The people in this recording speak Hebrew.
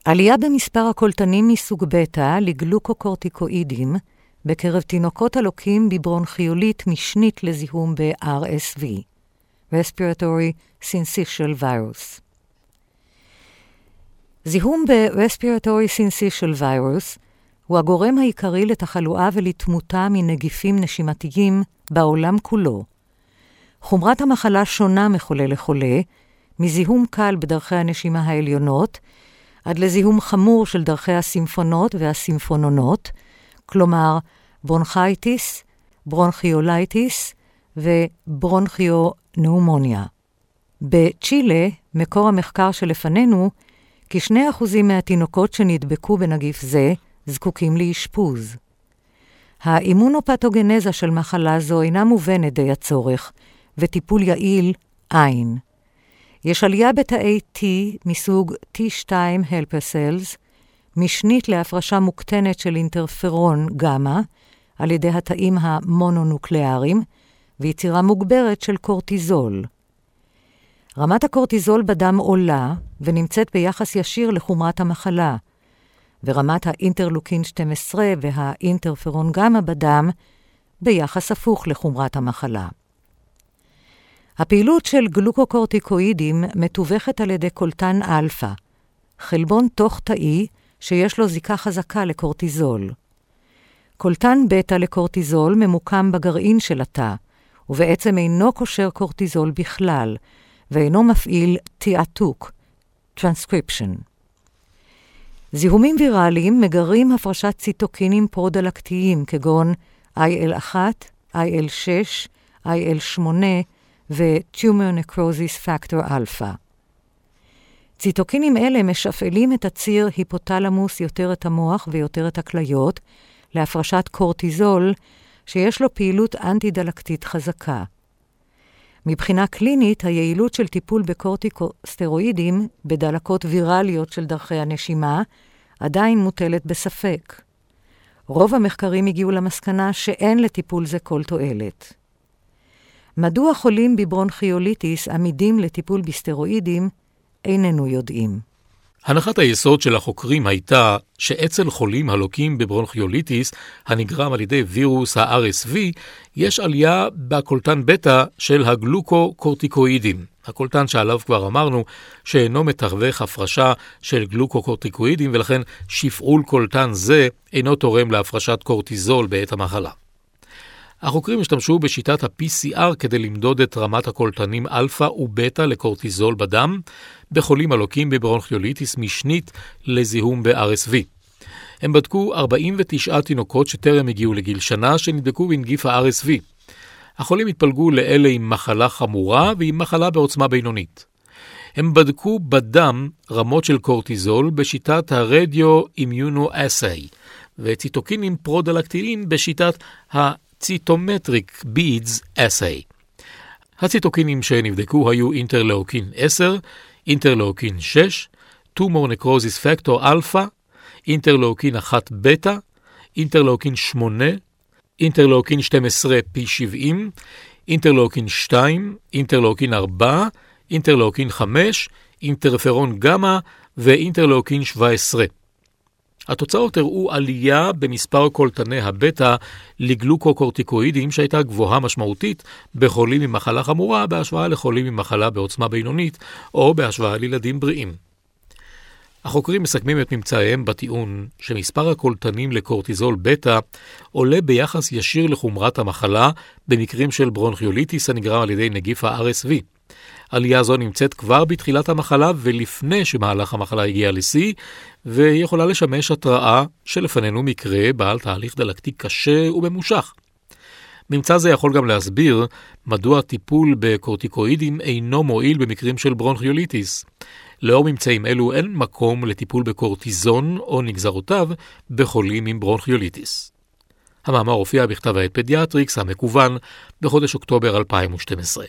עלייה במספר הקולטנים מסוג בטא לגלוקוקורטיקואידים בקרב תינוקות הלוקים בברונכיולית משנית לזיהום ב-RSV, Respiratory Syncytial Virus. זיהום ב-Respiratory Syncytial Virus הוא הגורם העיקרי לתחלואה ולתמותה מנגיפים נשימתיים בעולם כולו. חומרת המחלה שונה מחולה לחולה, מזיהום קל בדרכי הנשימה העליונות, עד לזיהום חמור של דרכי הסימפונות והסימפונונות, כלומר ברונכייטיס, ברונכיולייטיס וברונכיונאומוניה. בצ'ילה, מקור המחקר שלפנינו, כ2% מהתינוקות שנדבקו בנגיף זה זקוקים לאשפוז. האימונופתוגנזה של מחלה זו אינה מובנת די הצורך, וטיפול יעיל אין. יש עלייה בתאי T מסוג T2 helper cells, משנית להפרשה מוקטנת של אינטרפרון גמא, על ידי התאים המונונוקלאריים, ויצירה מוגברת של קורטיזול. רמת הקורטיזול בדם עולה, ונמצאת ביחס ישיר לחומרת המחלה, ורמת האינטרלוקין 12 והאינטרפרון גמא בדם ביחס הפוך לחומרת המחלה. הפעילות של גלוקוקורטיקואידים מתווכת על ידי קולטן אלפא, חלבון תוך תאי שיש לו זיקה חזקה לקורטיזול. קולטן בטא לקורטיזול ממוקם בגרעין של התא, ובעצם אינו קושר קורטיזול בכלל, ואינו מפעיל תעתוק, transcription. זיהומים ויראליים מגרים הפרשת ציטוקינים פרודלקטיים כגון IL-1, IL-6, IL-8 ו-Tumor Necrosis Factor Alpha. ציטוקינים אלה משפעלים את הציר היפותלמוס יותר את המוח ויותר את הכליות להפרשת קורטיזול שיש לו פעילות אנטי-דלקתית חזקה. מבחינה קלינית, היעילות של טיפול בקורטיקוסטרואידים בדלקות ויראליות של דרכי הנשימה עדיין מוטלת בספק. רוב המחקרים הגיעו למסקנה שאין לטיפול זה כל תועלת. מדוע חולים בברונכיוליטיס עמידים לטיפול בסטרואידים איננו יודעים. הנחת היסוד של החוקרים הייתה שאצל חולים הלוקים בברונכיוליטיס הנגרם על ידי וירוס ה-RSV יש עלייה בקולטן בטא של הגלוקוקורטיקואידים. הקולטן שעליו כבר אמרנו שאינו מתווך הפרשה של גלוקוקורטיקואידים ולכן שפעול קולטן זה אינו תורם להפרשת קורטיזול בעת המחלה. החוקרים השתמשו בשיטת ה-PCR כדי למדוד את רמת הקולטנים אלפא ובטא לקורטיזול בדם בחולים הלוקים בברונכיוליטיס משנית לזיהום ב-RSV. הם בדקו 49 תינוקות שטרם הגיעו לגיל שנה שנדבקו בנגיף ה-RSV. החולים התפלגו לאלה עם מחלה חמורה ועם מחלה בעוצמה בינונית. הם בדקו בדם רמות של קורטיזול בשיטת הרדיו-אימיונו-אסאי וציטוקינים פרודלקטיים בשיטת ציטומטריק בידס אסאי. הציטוקינים שנבדקו היו אינטרלאוקין 10, אינטרלאוקין 6, טומור נקרוזיס פקטור אלפא, אינטרלאוקין 1 בטא, אינטרלאוקין 8, אינטרלאוקין 12 פי 70, אינטרלאוקין 2, אינטרלאוקין 4, אינטרלאוקין 5, אינטרפרון גמא ואינטרלאוקין 17. התוצאות הראו עלייה במספר קולטני הבטא לגלוקוקורטיקואידים שהייתה גבוהה משמעותית בחולים עם מחלה חמורה בהשוואה לחולים עם מחלה בעוצמה בינונית או בהשוואה לילדים בריאים. החוקרים מסכמים את ממצאיהם בטיעון שמספר הקולטנים לקורטיזול בטא עולה ביחס ישיר לחומרת המחלה במקרים של ברונכיוליטיס הנגרם על ידי נגיף ה-RSV. עלייה זו נמצאת כבר בתחילת המחלה ולפני שמהלך המחלה הגיע לשיא, והיא יכולה לשמש התראה שלפנינו מקרה בעל תהליך דלקתי קשה וממושך. ממצא זה יכול גם להסביר מדוע טיפול בקורטיקואידים אינו מועיל במקרים של ברונכיוליטיס. לאור ממצאים אלו אין מקום לטיפול בקורטיזון או נגזרותיו בחולים עם ברונכיוליטיס. המאמר הופיע בכתב העת פדיאטריקס המקוון בחודש אוקטובר 2012.